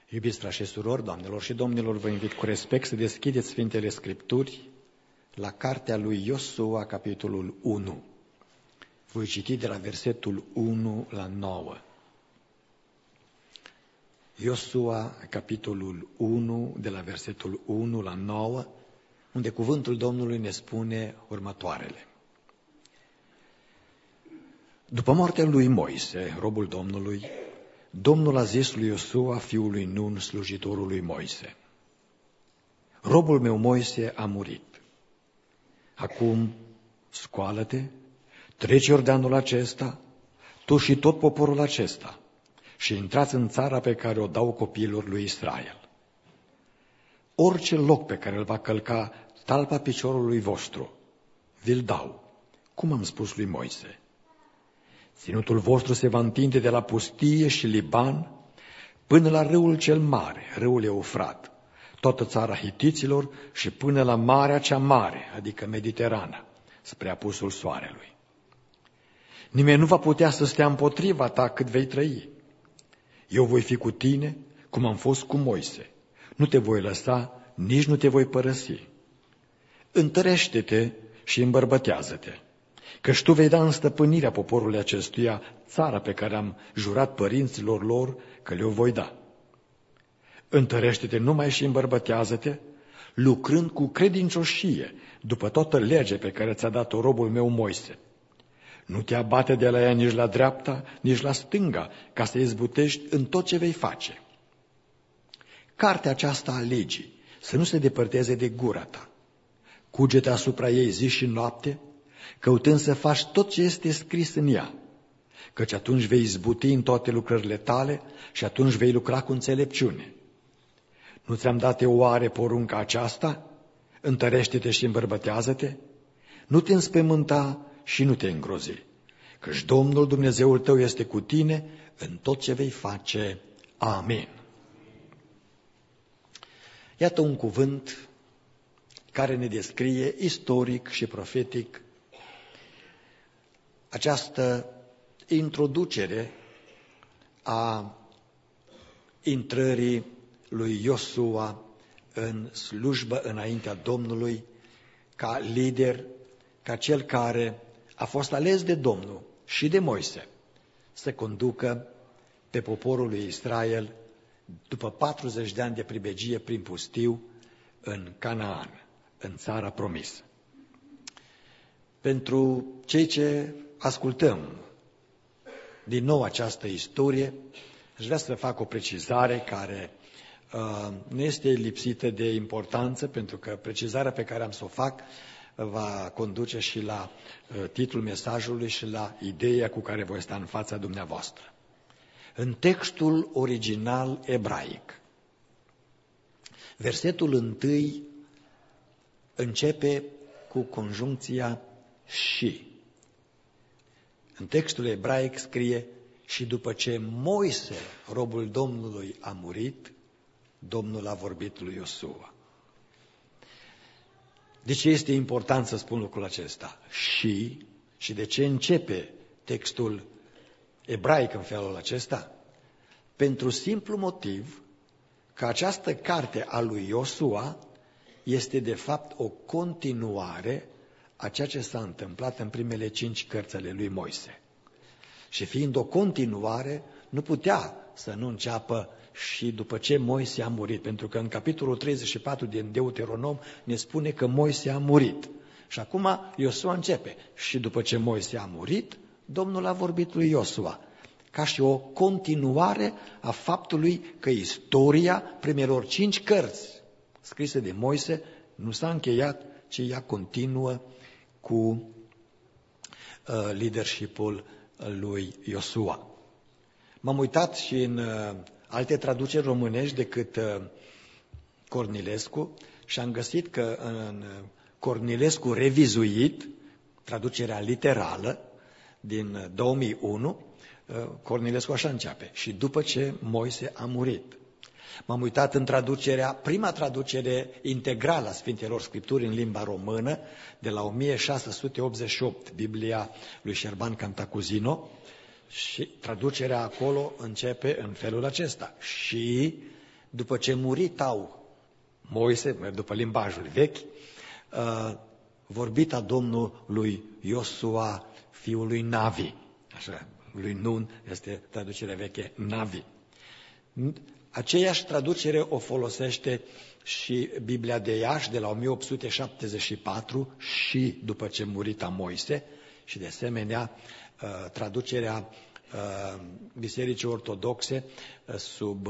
Iubiți frați și surori, doamnelor și domnilor, vă invit cu respect să deschideți Sfintele Scripturi la cartea lui Iosua, capitolul 1. Voi citi de la versetul 1 la 9. Iosua, capitolul 1, de la versetul 1 la 9, unde cuvântul Domnului ne spune următoarele. După moartea lui Moise, robul Domnului, Domnul a zis lui Iosua, fiul lui Nun, slujitorul lui Moise: robul meu Moise a murit. Acum scoală-te, treci Iordanul acesta, tu și tot poporul acesta, și intrați în țara pe care o dau copiilor lui Israel. Orice loc pe care îl va călca talpa piciorului vostru, vi-l dau, cum am spus lui Moise. Ținutul vostru se va întinde de la pustie și Liban până la râul cel mare, râul Eufrat, toată țara hitiților și până la Marea cea Mare, adică Mediterana, spre apusul soarelui. Nimeni nu va putea să stea împotriva ta cât vei trăi. Eu voi fi cu tine, cum am fost cu Moise. Nu te voi lăsa, nici nu te voi părăsi. Întărește-te și îmbărbătează-te, căci tu vei da în stăpânirea poporului acestuia țara pe care am jurat părinților lor că le-o voi da. Întărește-te numai și îmbărbătează-te, lucrând cu credincioșie după toată legea pe care ți-a dat-o robul meu Moise. Nu te abate de la ea nici la dreapta, nici la stânga, ca să izbutești în tot ce vei face. Cartea aceasta a legii să nu se depărteze de gura ta. Cuge-te asupra ei zi și noapte, căutând să faci tot ce este scris în ea, căci atunci vei izbuti în toate lucrările tale și atunci vei lucra cu înțelepciune. Nu ți-am dat eu oare porunca aceasta? Întărește-te și îmbărbătează-te, nu te înspăimânta și nu te îngrozi, căci Domnul Dumnezeul tău este cu tine în tot ce vei face. Amin. Iată un cuvânt care ne descrie istoric și profetic această introducere a intrării lui Iosua în slujbă înaintea Domnului, ca lider, ca cel care a fost ales de Domnul și de Moise să conducă pe poporul lui Israel după 40 de ani de pribegie prin pustiu în Canaan, în țara promisă. Pentru cei ce ascultăm din nou această istorie, aș vrea să fac o precizare care nu este lipsită de importanță, pentru că precizarea pe care am să o fac va conduce și la titlul mesajului și la ideea cu care voi sta în fața dumneavoastră. În textul original ebraic, versetul 1 începe cu conjuncția și. În textul ebraic scrie: și după ce Moise, robul Domnului, a murit, Domnul a vorbit lui Iosua. De ce este important să spun lucrul acesta? Și de ce începe textul ebraic în felul acesta? Pentru simplu motiv că această carte a lui Iosua este de fapt o continuare a ceea ce s-a întâmplat în primele 5 cărți ale lui Moise. Și fiind o continuare, nu putea să nu înceapă și după ce Moise a murit, pentru că în capitolul 34 din Deuteronom ne spune că Moise a murit. Și acum Iosua începe: și după ce Moise a murit, Domnul a vorbit lui Iosua, ca și o continuare a faptului că istoria primelor 5 cărți scrise de Moise nu s-a încheiat, ci ea continuă cu leadership-ul lui Iosua. M-am uitat și în alte traduceri românești decât Cornilescu și am găsit că în Cornilescu revizuit, traducerea literală din 2001, Cornilescu așa începe: și după ce Moise a murit. M-am uitat în prima traducere integrală a Sfintelor Scripturi în limba română, de la 1688, Biblia lui Șerban Cantacuzino, și traducerea acolo începe în felul acesta: și după ce muri tau Moise, după limbajul vechi, vorbita Domnului Iosua, fiul lui Navi. Așa, lui Nun este traducerea veche, Navi. Aceeași traducere o folosește și Biblia de Iași de la 1874 și după ce murita Moise și de asemenea traducerea Bisericii Ortodoxe sub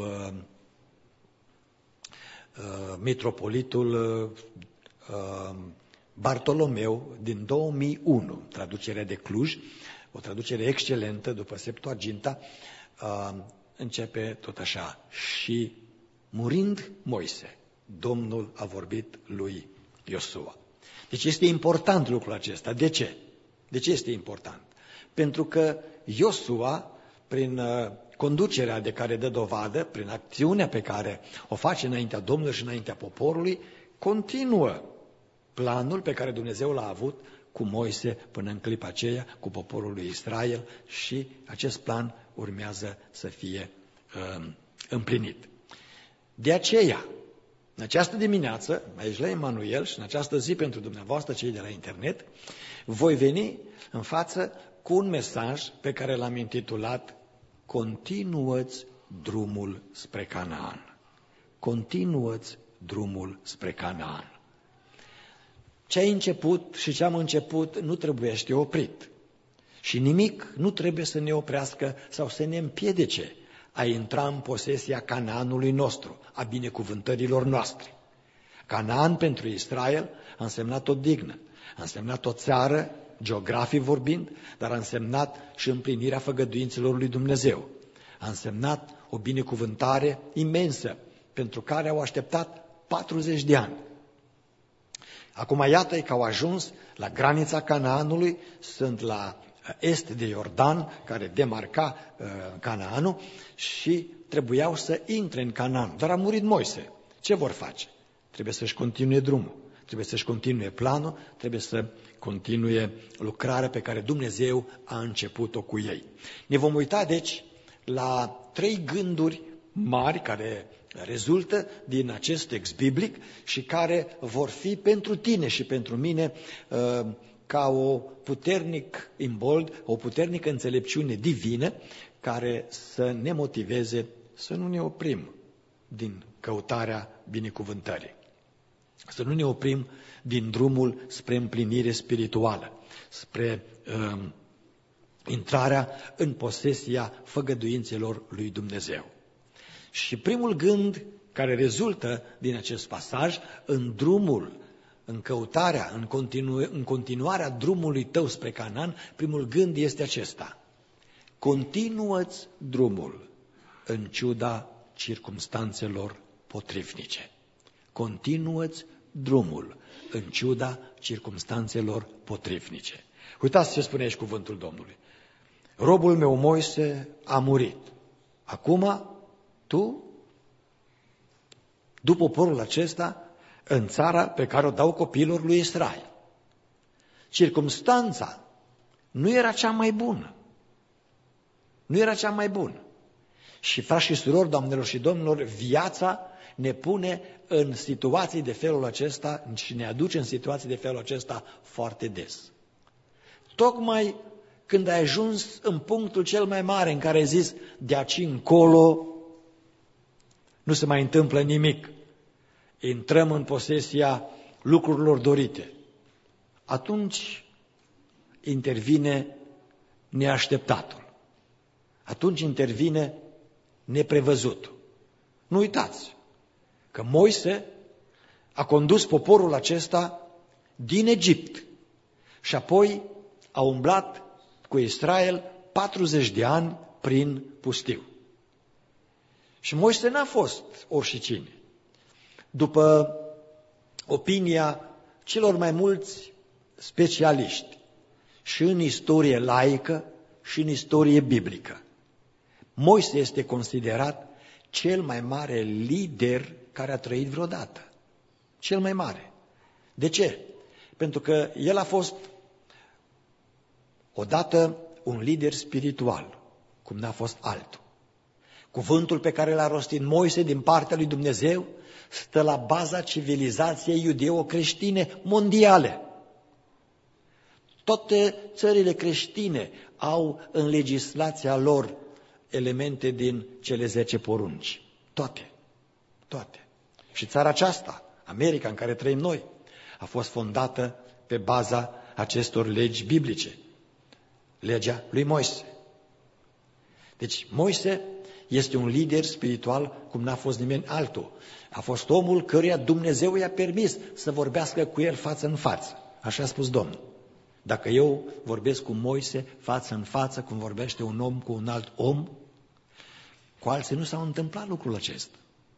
mitropolitul Bartolomeu din 2001, traducerea de Cluj, o traducere excelentă după Septuaginta, începe tot așa: și murind Moise, Domnul a vorbit lui Iosua. Deci este important lucrul acesta. De ce? De ce este important? Pentru că Iosua, prin conducerea de care dă dovadă, prin acțiunea pe care o face înaintea Domnului și înaintea poporului, continuă planul pe care Dumnezeu l-a avut cu Moise până în clipa aceea, cu poporul lui Israel, și acest plan urmează să fie împlinit. De aceea, în această dimineață, aici la Emanuel și în această zi pentru dumneavoastră, cei de la internet, voi veni în față cu un mesaj pe care l-am intitulat Continuă-ți drumul spre Canaan. Continuă-ți drumul spre Canaan. Ce ai început și ce am început nu trebuiește oprit. Și nimic nu trebuie să ne oprească sau să ne împiedice a intra în posesia Canaanului nostru, a binecuvântărilor noastre. Canaan pentru Israel a însemnat o dignă, a însemnat o țară, geografic vorbind, dar a însemnat și împlinirea făgăduințelor lui Dumnezeu. A însemnat o binecuvântare imensă, pentru care au așteptat 40 de ani. Acum iată că au ajuns la granița Canaanului, sunt la est de Iordan, care demarca Canaanul, și trebuiau să intre în Canaan. Dar a murit Moise. Ce vor face? Trebuie să-și continue drumul, trebuie să-și continue planul, trebuie să continue lucrarea pe care Dumnezeu a început-o cu ei. Ne vom uita, deci, la 3 gânduri mari care rezultă din acest text biblic și care vor fi pentru tine și pentru mine ca o puternic imbold, o puternică înțelepciune divină care să ne motiveze să nu ne oprim din căutarea binecuvântării. Să nu ne oprim din drumul spre împlinire spirituală, spre intrarea în posesia făgăduințelor lui Dumnezeu. Și primul gând care rezultă din acest pasaj, în drumul, în căutarea, în continuarea drumului tău spre Canaan, primul gând este acesta: continuă-ți drumul în ciuda circumstanțelor potrivnice. Continuă-ți drumul în ciuda circumstanțelor potrivnice. Uitați ce spune aici cuvântul Domnului. Robul meu Moise a murit. Acum tu, du poporul acesta în țara pe care o dau copiilor lui Israel. Circumstanța nu era cea mai bună. Nu era cea mai bună. Și frați și surori, doamnelor și domnilor, viața ne pune în situații de felul acesta și ne aduce în situații de felul acesta foarte des. Tocmai când ai ajuns în punctul cel mai mare în care ai zis, de aici încolo nu se mai întâmplă nimic, intrăm în posesia lucrurilor dorite, atunci intervine neașteptatul. Atunci intervine neprevăzutul. Nu uitați că Moise a condus poporul acesta din Egipt și apoi a umblat cu Israel 40 de ani prin pustiu. Și Moise n-a fost oricine. După opinia celor mai mulți specialiști și în istorie laică și în istorie biblică, Moise este considerat cel mai mare lider care a trăit vreodată. Cel mai mare. De ce? Pentru că el a fost odată un lider spiritual, cum n-a fost altul. Cuvântul pe care l-a rostit Moise din partea lui Dumnezeu stă la baza civilizației iudeo-creștine mondiale. Toate țările creștine au în legislația lor elemente din cele 10 porunci. Toate. Și țara aceasta, America în care trăim noi, a fost fondată pe baza acestor legi biblice. Legea lui Moise. Deci Moise este un lider spiritual cum n-a fost nimeni altul. A fost omul căruia Dumnezeu i-a permis să vorbească cu el față în față. Așa a spus Domnul. Dacă eu vorbesc cu Moise față în față, cum vorbește un om cu un alt om, cu alții nu s-au întâmplat lucrul acesta.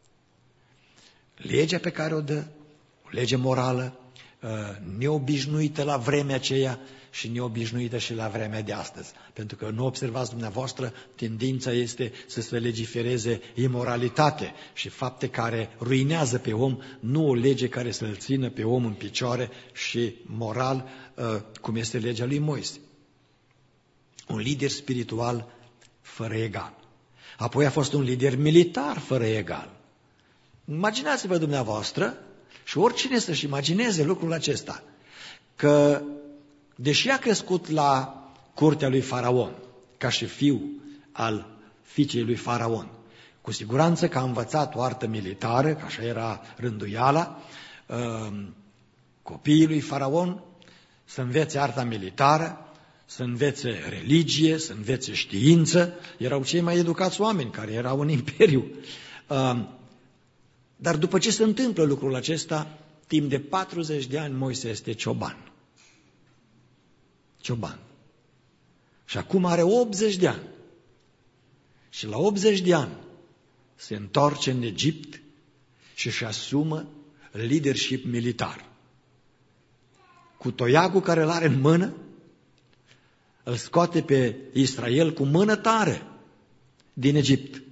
Legea pe care o dă, o lege morală, neobișnuită la vremea aceea și neobișnuită și la vremea de astăzi. Pentru că nu observați dumneavoastră, tendința este să se legifereze imoralitate și fapte care ruinează pe om, nu o lege care să-l țină pe om în picioare și moral, cum este legea lui Moise. Un lider spiritual fără egal. Apoi a fost un lider militar fără egal. Imaginați-vă dumneavoastră și oricine să-și imagineze lucrul acesta, că deși a crescut la curtea lui Faraon, ca și fiu al fiicei lui Faraon, cu siguranță că a învățat o artă militară, că așa era rânduiala, copiii lui Faraon să învețe arta militară, să învețe religie, să învețe știință, erau cei mai educați oameni care erau în imperiu. Dar după ce se întâmplă lucrul acesta, timp de 40 de ani Moise este cioban. Și acum are 80 de ani. Și la 80 de ani se întoarce în Egipt și își asumă leadership militar. Cu toiagul care îl are în mână, îl scoate pe Israel cu mână tare din Egipt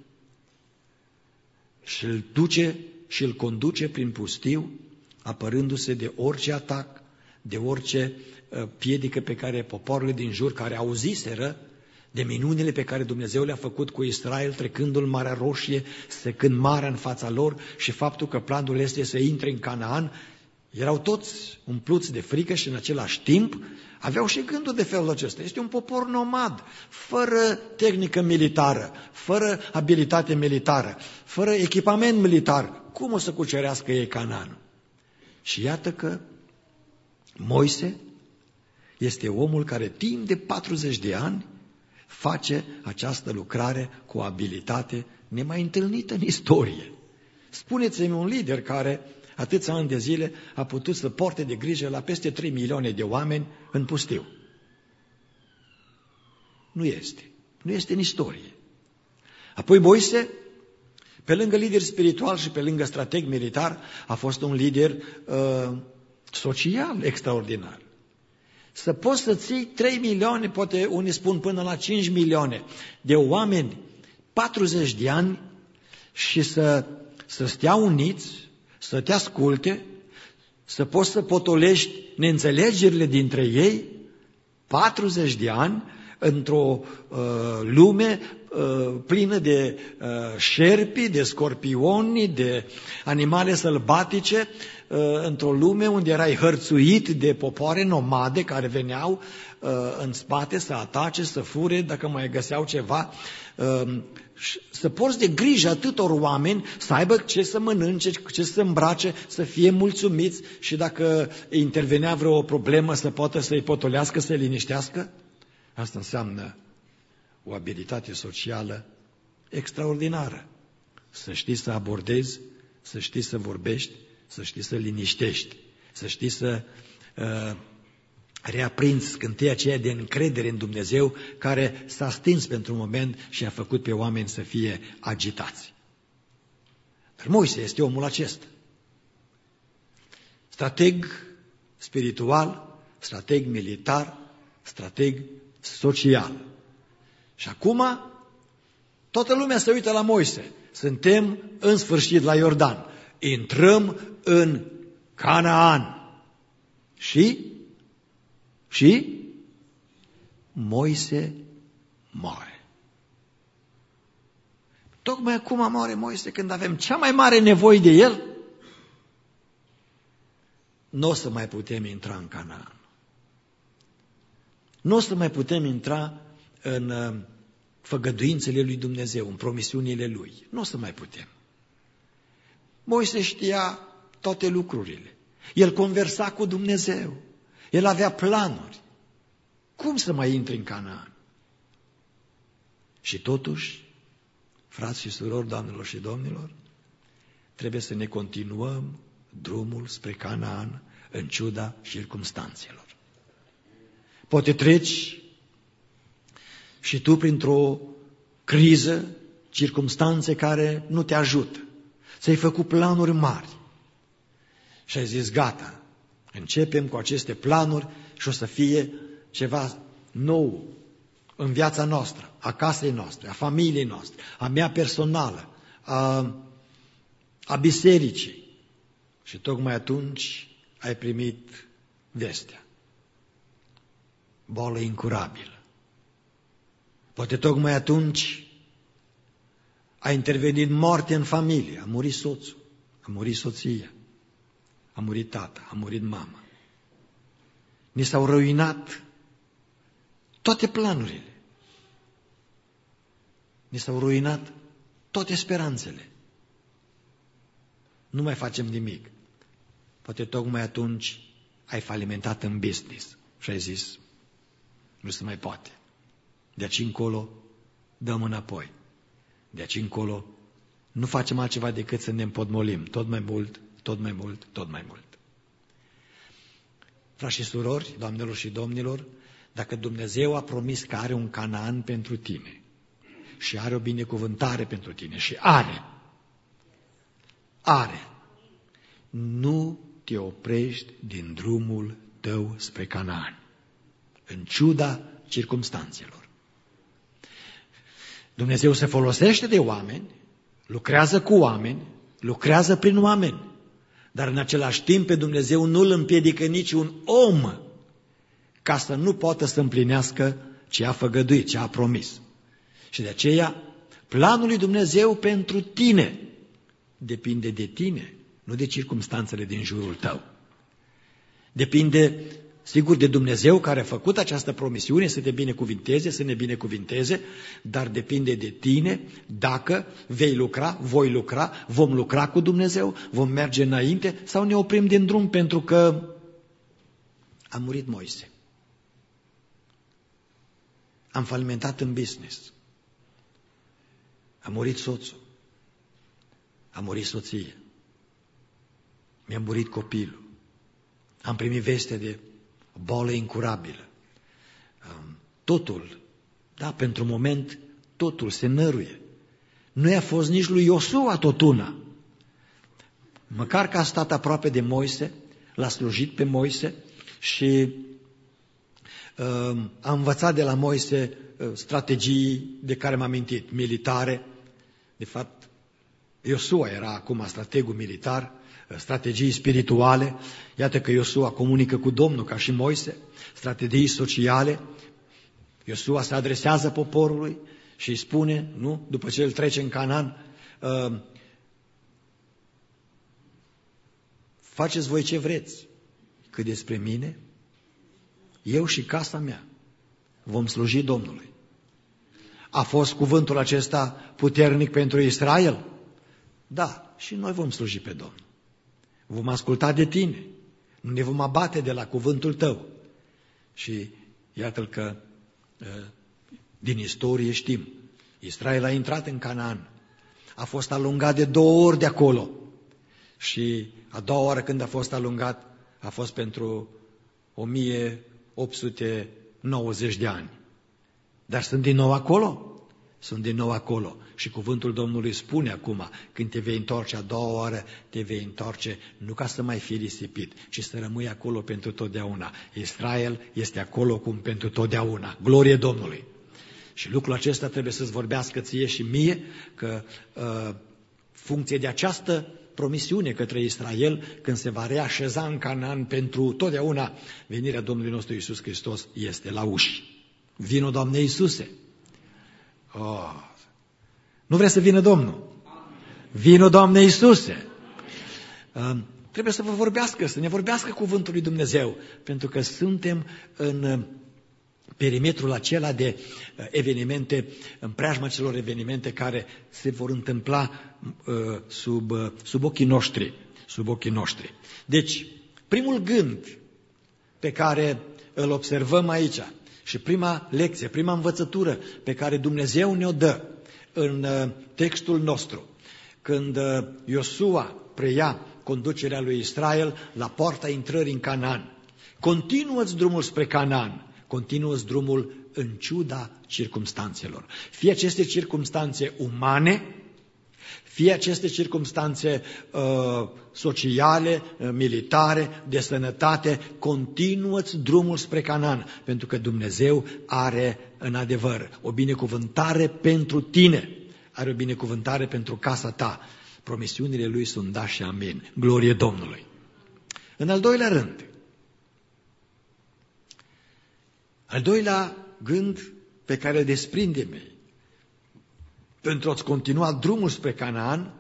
și îl duce și îl conduce prin pustiu, apărându-se de orice atac, de orice piedică pe care popoarele din jur, care auziseră de minunile pe care Dumnezeu le-a făcut cu Israel, trecându-l Marea Roșie, secând marea în fața lor și faptul că planul este să intre în Canaan, erau toți umpluți de frică și în același timp aveau și gândul de felul acesta. Este un popor nomad, fără tehnică militară, fără abilitate militară, fără echipament militar. Cum o să cucerească ei Canaan? Și iată că Moise este omul care timp de 40 de ani face această lucrare cu o abilitate nemai întâlnită în istorie. Spuneți-mi un lider care atâția ani de zile a putut să porte de grijă la peste 3 milioane de oameni în pustiu. Nu este în istorie. Apoi Moise, pe lângă lider spiritual și pe lângă strateg militar, a fost un lider social extraordinar. Să poți să ții 3 milioane, poate unii spun până la 5 milioane de oameni, 40 de ani și să stea uniți, să te asculte, să poți să potolești neînțelegerile dintre ei, 40 de ani, într-o lume plină de șerpi, de scorpioni, de animale sălbatice, într-o lume unde erai hărțuit de popoare nomade care veneau în spate să atace, să fure, dacă mai găseau ceva, să porți de grijă atâtor oameni, să aibă ce să mănânce, ce să îmbrace, să fie mulțumiți și dacă intervenea vreo problemă să poată să-i potolească, să-i liniștească. Asta înseamnă o abilitate socială extraordinară. Să știi să abordezi, să știi să vorbești, să știi să liniștești, să știi să reaprinzi scânteia aceea de încredere în Dumnezeu care s-a stins pentru un moment și a făcut pe oameni să fie agitați. Dar Moise este omul acesta. Strateg spiritual, strateg militar, strateg social. Și acum toată lumea se uită la Moise. Suntem în sfârșit la Iordan. Intrăm în Canaan. Și Moise moare. Tocmai acum moare Moise când avem cea mai mare nevoie de el. Nu o să mai putem intra în Canaan. Nu o să mai putem intra în făgăduințele lui Dumnezeu, în promisiunile lui. Nu o să mai putem. Moise știa toate lucrurile. El conversa cu Dumnezeu. El avea planuri. Cum să mai intri în Canaan? Și totuși, frați și surori, doamnelor și domnilor, trebuie să ne continuăm drumul spre Canaan în ciuda circumstanțelor. Poate treci și tu printr-o criză, circumstanțe care nu te ajută. Ți-ai făcut planuri mari și ai zis, gata, începem cu aceste planuri și o să fie ceva nou în viața noastră, a casei noastre, a familiei noastre, a mea personală, a bisericii. Și tocmai atunci ai primit vestea. Boală incurabilă. Poate tocmai atunci a intervenit moarte în familie. A murit soțul, a murit soția, a murit tata, a murit mama. Ni s-au ruinat toate planurile. Ni s-au ruinat toate speranțele. Nu mai facem nimic. Poate tocmai atunci ai falimentat în business și ai zis, nu se mai poate. De aici încolo dăm înapoi. De aici încolo nu facem altceva decât să ne împotmolim tot mai mult, tot mai mult, tot mai mult. Frați și surori, doamnelor și domnilor, dacă Dumnezeu a promis că are un Canaan pentru tine și are o binecuvântare pentru tine și are, nu te oprești din drumul tău spre Canaan, în ciuda circumstanțelor. Dumnezeu se folosește de oameni, lucrează cu oameni, lucrează prin oameni, dar în același timp pe Dumnezeu nu îl împiedică niciun om ca să nu poată să împlinească ce a făgăduit, ce a promis. Și de aceea, planul lui Dumnezeu pentru tine depinde de tine, nu de circumstanțele din jurul tău. Depinde, sigur, de Dumnezeu care a făcut această promisiune să te binecuvinteze, să ne binecuvinteze, dar depinde de tine dacă vei lucra, voi lucra, vom lucra cu Dumnezeu, vom merge înainte sau ne oprim din drum pentru că a murit Moise. Am falimentat în business. A murit soțul. A murit soția. Mi-a murit copilul. Am primit veste de boală incurabilă. Totul, da, pentru moment, totul se năruie. Nu i-a fost nici lui Iosua tot una. Măcar că a stat aproape de Moise, l-a slujit pe Moise și a învățat de la Moise strategii de care m-am amintit, militare. De fapt, Iosua era acum strategul militar, strategii spirituale. Iată că Iosua comunică cu Domnul ca și Moise, strategii sociale. Iosua se adresează poporului și îi spune, nu? După ce el trece în Canaan, faceți voi ce vreți, că despre mine, eu și casa mea vom sluji Domnului. A fost cuvântul acesta puternic pentru Israel? Da, și noi vom sluji pe Domnul. Vom asculta de tine, nu ne vom abate de la cuvântul tău. Și iată-l că din istorie știm, Israel a intrat în Canaan, a fost alungat de 2 ori de acolo și a doua oară când a fost alungat a fost pentru 1890 de ani. Dar sunt din nou acolo? Sunt din nou acolo. Și cuvântul Domnului spune acum, când te vei întoarce a doua oară, te vei întoarce nu ca să mai fii risipit, ci să rămâi acolo pentru totdeauna. Israel este acolo cum pentru totdeauna. Glorie Domnului! Și lucrul acesta trebuie să-ți vorbească ție și mie, că funcție de această promisiune către Israel, când se va reașeza în Canaan pentru totdeauna, venirea Domnului nostru Iisus Hristos este la uși. Vino, Doamne Iisuse! Nu vrea să vină Domnul? Vino, Doamne Iisuse! Trebuie să vă vorbească, să ne vorbească cuvântul lui Dumnezeu, pentru că suntem în perimetrul acela de evenimente, în preajma celor evenimente care se vor întâmpla sub ochii noștri. Sub ochii noștri. Deci, primul gând pe care îl observăm aici și prima lecție, prima învățătură pe care Dumnezeu ne-o dă în textul nostru, când Iosua preia conducerea lui Israel la poarta intrării în Canaan. Continuă-ți drumul spre Canaan, continuă-ți drumul în ciuda circumstanțelor. Fie aceste circumstanțe umane, fie aceste circumstanțe sociale, militare, de sănătate, continuă-ți drumul spre Canaan, pentru că Dumnezeu are în adevăr o binecuvântare pentru tine, are o binecuvântare pentru casa ta. Promisiunile Lui sunt da și amin. Glorie Domnului! În al doilea rând, al doilea gând pe care îl desprindem pentru a-ți continua drumul spre Canaan,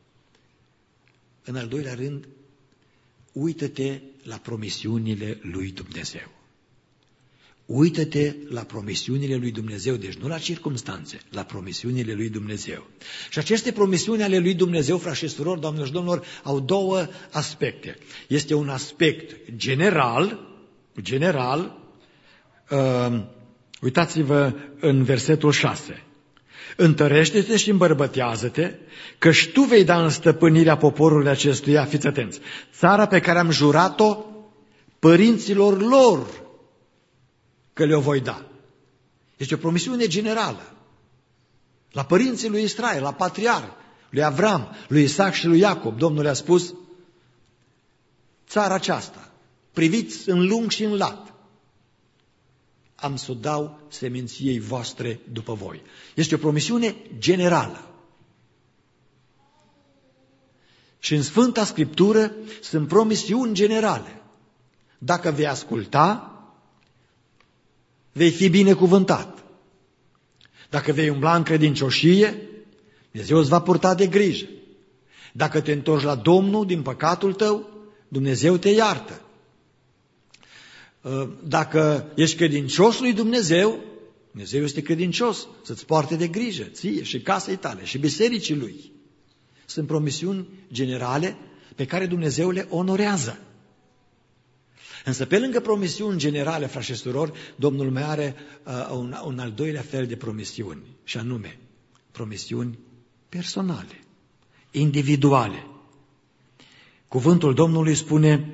în al doilea rând, uită-te la promisiunile lui Dumnezeu. Uită-te la promisiunile lui Dumnezeu, deci nu la circumstanțe, la promisiunile lui Dumnezeu. Și aceste promisiuni ale lui Dumnezeu, frați și surori, doamnelor și domnilor, au două aspecte. Este un aspect general, uitați-vă în versetul 6. Întărește-te și îmbărbătează-te, căci tu vei da în stăpânirea poporului acestuia, fiți atenți, țara pe care am jurat-o părinților lor că le-o voi da. Este o promisiune generală. La părinții lui Israel, la patriarh, lui Avram, lui Isaac și lui Iacob, Domnul le-a spus, țara aceasta, priviți în lung și în lat, am să o dau seminției voastre după voi. Este o promisiune generală. Și în Sfânta Scriptură sunt promisiuni generale. Dacă vei asculta, vei fi binecuvântat. Dacă vei umbla în credincioșie, Dumnezeu îți va purta de grijă. Dacă te întorci la Domnul din păcatul tău, Dumnezeu te iartă. Dacă ești credincios lui Dumnezeu, Dumnezeu este credincios să-ți poarte de grijă, ție și casei tale și bisericii Lui. Sunt promisiuni generale pe care Dumnezeu le onorează. Însă pe lângă promisiuni generale, frați și surori, Domnul mai are un al doilea fel de promisiuni, și anume promisiuni personale, individuale. Cuvântul Domnului spune,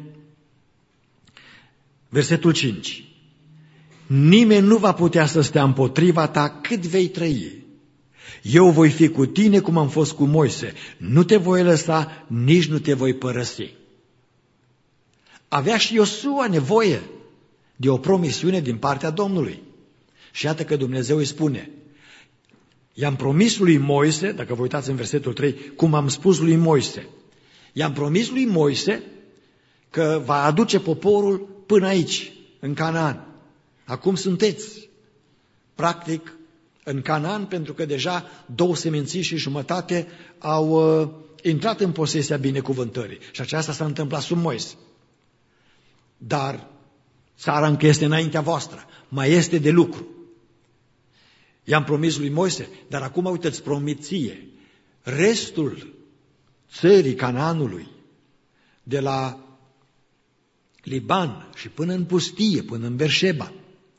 versetul 5, nimeni nu va putea să stea împotriva ta cât vei trăi. Eu voi fi cu tine cum am fost cu Moise, nu te voi lăsa, nici nu te voi părăsi. Avea și Iosua nevoie de o promisiune din partea Domnului. Și iată că Dumnezeu îi spune, i-am promis lui Moise, dacă vă uitați în versetul 3, cum am spus lui Moise, i-am promis lui Moise că va aduce poporul până aici, în Canaan. Acum sunteți, practic, în Canaan, pentru că deja 2 seminții și jumătate au intrat în posesia binecuvântării. Și aceasta s-a întâmplat sub Moise. Dar țara încă este înaintea voastră, mai este de lucru. I-am promis lui Moise, dar acum uite-ți promiție. Restul țării Canaanului, de la Liban și până în pustie, până în Berșeba,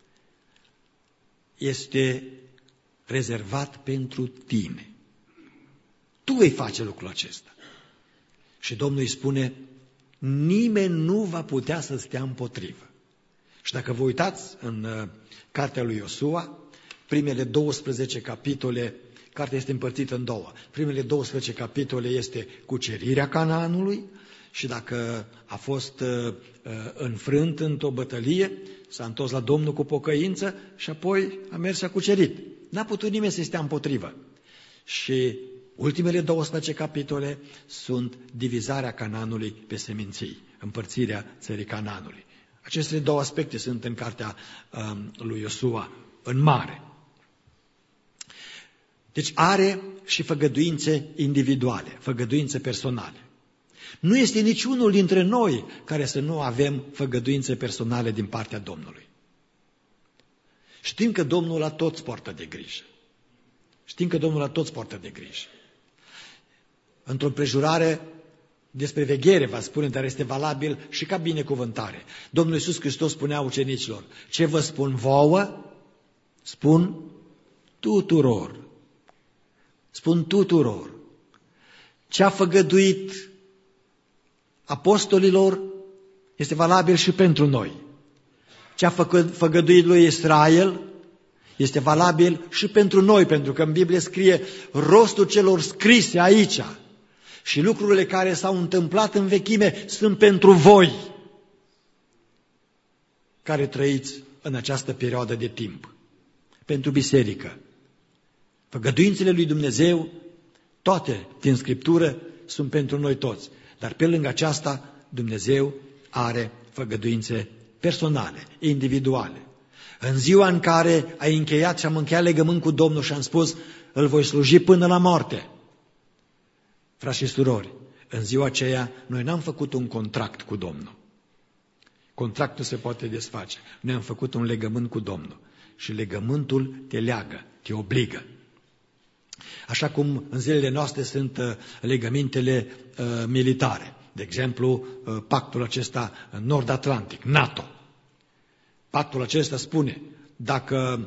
este rezervat pentru tine. Tu vei face lucrul acesta. Și Domnul îi spune, nimeni nu va putea să stea împotrivă. Și dacă vă uitați în cartea lui Iosua, primele 12 capitole, cartea este împărțită în două. Primele 12 capitole este cucerirea Canaanului și dacă a fost înfrânt într-o bătălie, s-a întors la Domnul cu pocăință și apoi a mers și a cucerit. N-a putut nimeni să stea împotrivă. Și ultimele 12 capitole sunt divizarea Canaanului pe seminții, împărțirea țării Canaanului. Aceste două aspecte sunt în cartea lui Iosua, în mare. Deci are și făgăduințe individuale, făgăduințe personale. Nu este niciunul dintre noi care să nu avem făgăduințe personale din partea Domnului. Știm că Domnul la toți poartă de grijă. Știm că Domnul la toți poartă de grijă. Într-o împrejurare despre veghere va spune, dar este valabil și ca binecuvântare. Domnul Iisus Hristos spunea ucenicilor: ce vă spun vouă, spun tuturor. Spun tuturor. Ce a făgăduit apostolilor este valabil și pentru noi. Ce a făgăduit lui Israel este valabil și pentru noi, pentru că în Biblie scrie rostul celor scrise aici și lucrurile care s-au întâmplat în vechime sunt pentru voi care trăiți în această perioadă de timp. Pentru biserică. Făgăduințele lui Dumnezeu, toate din Scriptură, sunt pentru noi toți. Dar pe lângă aceasta, Dumnezeu are făgăduințe personale, individuale. În ziua în care ai încheiat și am încheiat legământ cu Domnul și am spus, îl voi sluji până la moarte. Frați și surori, în ziua aceea, noi n-am făcut un contract cu Domnul. Contractul se poate desface. Noi am făcut un legământ cu Domnul. Și legământul te leagă, te obligă. Așa cum în zilele noastre sunt legămintele militare. De exemplu, pactul acesta nord-atlantic, NATO. Pactul acesta spune, dacă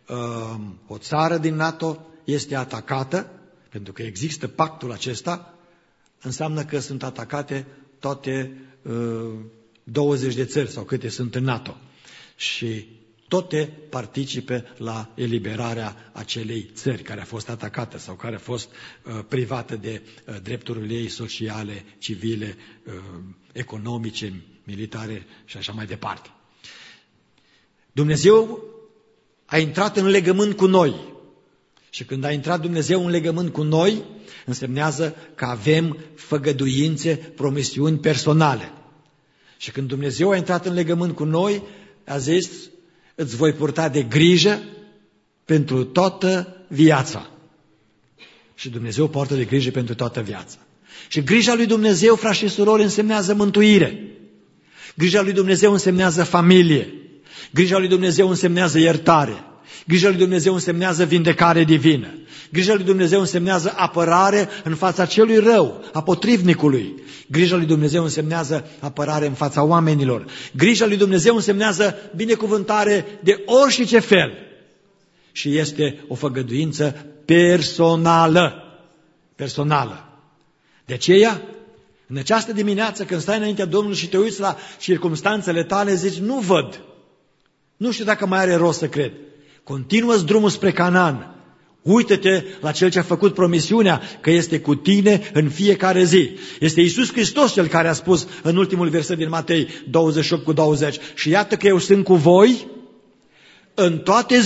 o țară din NATO este atacată, pentru că există pactul acesta, înseamnă că sunt atacate toate 20 de țări sau câte sunt în NATO. Și toate participe la eliberarea acelei țări care a fost atacată sau care a fost privată de drepturile ei sociale, civile, economice, militare și așa mai departe. Dumnezeu a intrat în legământ cu noi și când a intrat Dumnezeu în legământ cu noi, însemnează că avem făgăduințe, promisiuni personale. Și când Dumnezeu a intrat în legământ cu noi, a zis, îți voi purta de grijă pentru toată viața. Și Dumnezeu poartă de grijă pentru toată viața. Și grija lui Dumnezeu, frați și surori, însemnează mântuire. Grija lui Dumnezeu însemnează familie. Grija lui Dumnezeu însemnează iertare. Grija lui Dumnezeu însemnează vindecare divină. Grija lui Dumnezeu însemnează apărare în fața celui rău, a potrivnicului. Grija lui Dumnezeu însemnează apărare în fața oamenilor. Grija lui Dumnezeu însemnează binecuvântare de orice fel. Și este o făgăduință personală. Personală. De aceea, în această dimineață, când stai înaintea Domnului și te uiți la circumstanțele tale, zici, nu văd. Nu știu dacă mai are rost să cred. Continuă-ți drumul spre Canaan. Uită-te la Cel ce a făcut promisiunea că este cu tine în fiecare zi. Este Iisus Hristos Cel care a spus în ultimul verset din Matei 28:20. Și iată că eu sunt cu voi în toate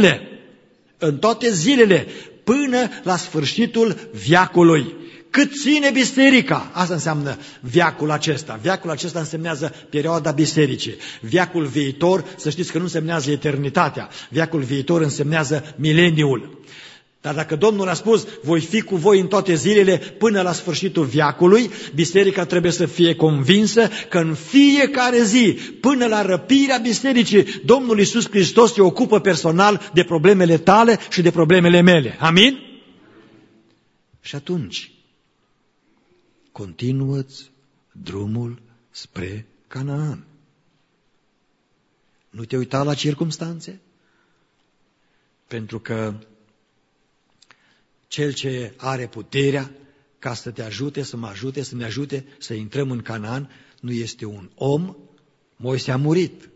zilele, până la sfârșitul veacului. Cât ține biserica, asta înseamnă veacul acesta. Veacul acesta însemnează perioada bisericii. Veacul viitor, să știți că nu însemnează eternitatea. Veacul viitor însemnează mileniul. Dar dacă Domnul a spus, voi fi cu voi în toate zilele până la sfârșitul veacului, biserica trebuie să fie convinsă că în fiecare zi, până la răpirea bisericii, Domnul Iisus Hristos se ocupă personal de problemele tale și de problemele mele. Amin? Și atunci, continuă-ți drumul spre Canaan. Nu te uita la circumstanțe? Pentru că Cel ce are puterea ca să te ajute, să mă ajute, să ne ajute să intrăm în Canaan, nu este un om. Moise a murit.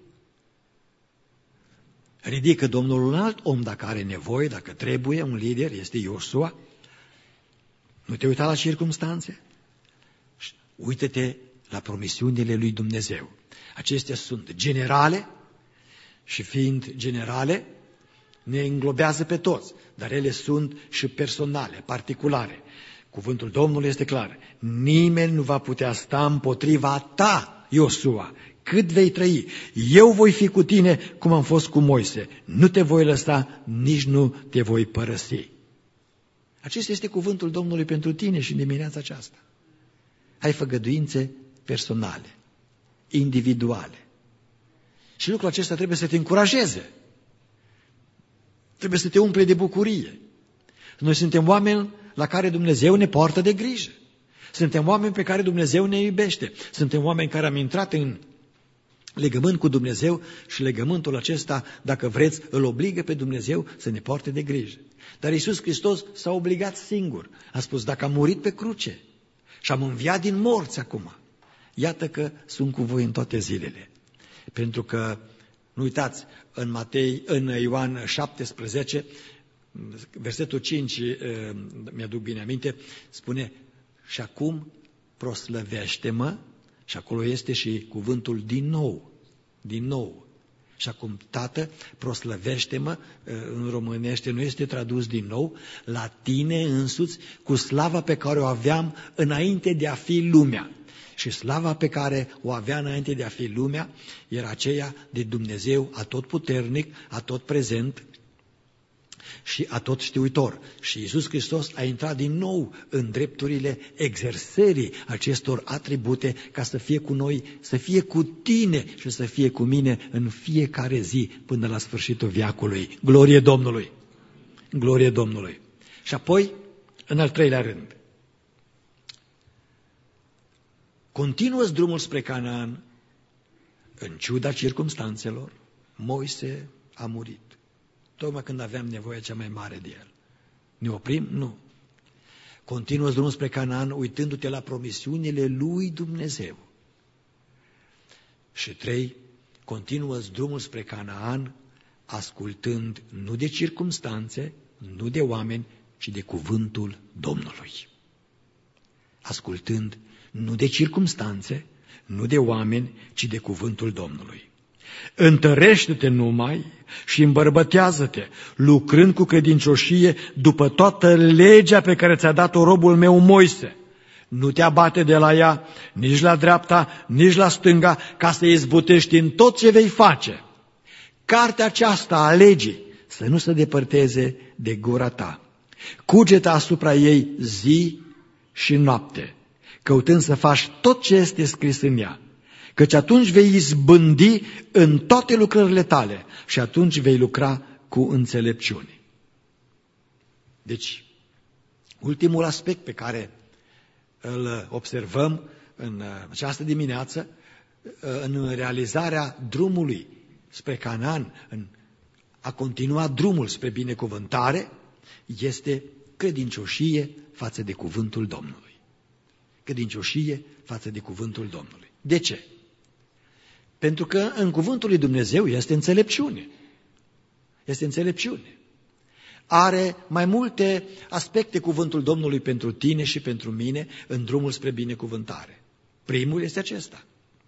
Ridică Domnul un alt om dacă are nevoie, dacă trebuie, un lider, este Iosua. Nu te uita la circumstanțe? Uită-te la promisiunile lui Dumnezeu. Acestea sunt generale și fiind generale, ne înglobează pe toți, dar ele sunt și personale, particulare. Cuvântul Domnului este clar. Nimeni nu va putea sta împotriva ta, Iosua, cât vei trăi. Eu voi fi cu tine cum am fost cu Moise. Nu te voi lăsa, nici nu te voi părăsi. Acesta este cuvântul Domnului pentru tine și în dimineața aceasta. Ai făgăduințe personale, individuale. Și lucrul acesta trebuie să te încurajeze. Trebuie să te umple de bucurie. Noi suntem oameni la care Dumnezeu ne poartă de grijă. Suntem oameni pe care Dumnezeu ne iubește. Suntem oameni care am intrat în legământ cu Dumnezeu și legământul acesta, dacă vreți, îl obligă pe Dumnezeu să ne poarte de grijă. Dar Iisus Hristos s-a obligat singur. A spus, dacă am murit pe cruce și am înviat din morți acum, iată că sunt cu voi în toate zilele. Pentru că, nu uitați, în Ioan 17, versetul 5, mi-aduc bine aminte, spune, și acum proslăvește-mă, și acolo este și cuvântul din nou. Și acum, Tată, proslăvește-mă, în românește nu este tradus din nou, la tine însuți, cu slava pe care o aveam înainte de a fi lumea. Și slava pe care o avea înainte de a fi lumea era aceea de Dumnezeu atotputernic, atotprezent și atotștiuitor. Și Iisus Hristos a intrat din nou în drepturile exersării acestor atribute ca să fie cu noi, să fie cu tine și să fie cu mine în fiecare zi până la sfârșitul veacului. Glorie Domnului! Glorie Domnului! Și apoi, în al treilea rând, continuă-ți drumul spre Canaan, în ciuda circumstanțelor. Moise a murit, tocmai când aveam nevoie cea mai mare de el. Ne oprim? Nu. Continuă-ți drumul spre Canaan, uitându-te la promisiunile lui Dumnezeu. Și 3, continuă-ți drumul spre Canaan, ascultând nu de circumstanțe, nu de oameni, ci de cuvântul Domnului. Ascultând nu de circumstanțe, nu de oameni, ci de cuvântul Domnului. Întărește-te numai și îmbărbătează-te, lucrând cu credincioșie după toată legea pe care ți-a dat-o robul meu Moise. Nu te abate de la ea, nici la dreapta, nici la stânga, ca să izbutești în tot ce vei face. Cartea aceasta a legii să nu se depărteze de gura ta. Cugetă asupra ei zi și noapte, căutând să faci tot ce este scris în ea, căci atunci vei izbândi în toate lucrările tale și atunci vei lucra cu înțelepciune. Deci, ultimul aspect pe care îl observăm în această dimineață, în realizarea drumului spre Canaan, în a continua drumul spre binecuvântare, este credincioșie față de cuvântul Domnului. Credincioșie față de cuvântul Domnului. De ce? Pentru că în cuvântul lui Dumnezeu este înțelepciune. Este înțelepciune. Are mai multe aspecte cuvântul Domnului pentru tine și pentru mine în drumul spre binecuvântare. Primul este acesta.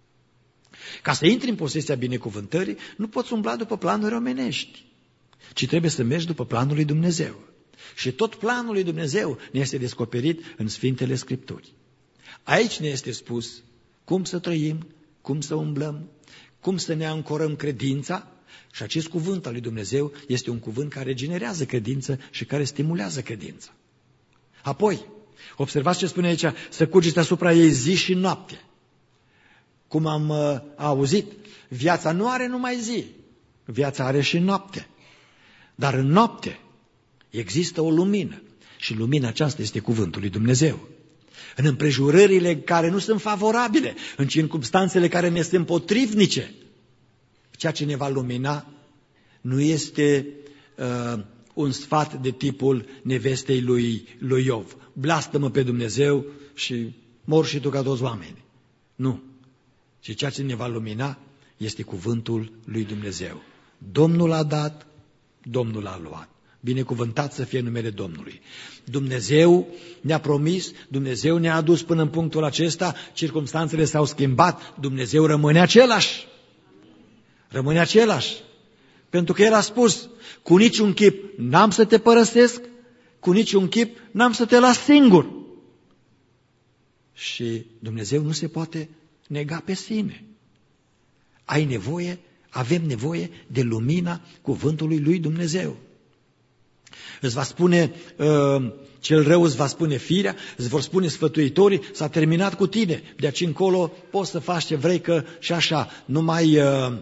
Ca să intri în posesia binecuvântării, nu poți umbla după planuri omenești, ci trebuie să mergi după planul lui Dumnezeu. Și tot planul lui Dumnezeu ne este descoperit în Sfintele Scripturi. Aici ne este spus cum să trăim, cum să umblăm, cum să ne ancorăm credința, și acest cuvânt al lui Dumnezeu este un cuvânt care generează credință și care stimulează credința. Apoi, observați ce spune aici, să cugeți asupra ei zi și noapte. Cum am auzit, viața nu are numai zi, viața are și noapte. Dar în noapte există o lumină și lumina aceasta este cuvântul lui Dumnezeu. În împrejurările care nu sunt favorabile, în circumstanțele care ne sunt potrivnice, ceea ce ne va lumina nu este un sfat de tipul nevestei lui Iov. Blastă-mă pe Dumnezeu și mor și tu ca toți oamenii. Nu. Și ceea ce ne va lumina este cuvântul lui Dumnezeu. Domnul a dat, Domnul a luat. Binecuvântat să fie numele Domnului. Dumnezeu ne-a promis, Dumnezeu ne-a adus până în punctul acesta, circumstanțele s-au schimbat, Dumnezeu rămâne același. Rămâne același. Pentru că El a spus, cu niciun chip n-am să te părăsesc, cu niciun chip n-am să te las singur. Și Dumnezeu nu se poate nega pe sine. Ai nevoie, avem nevoie de lumina cuvântului lui Dumnezeu. Îți va spune cel rău, îți va spune firea, îți vor spune sfătuitorii, s-a terminat cu tine. De aici încolo poți să faci ce vrei, că și așa nu mai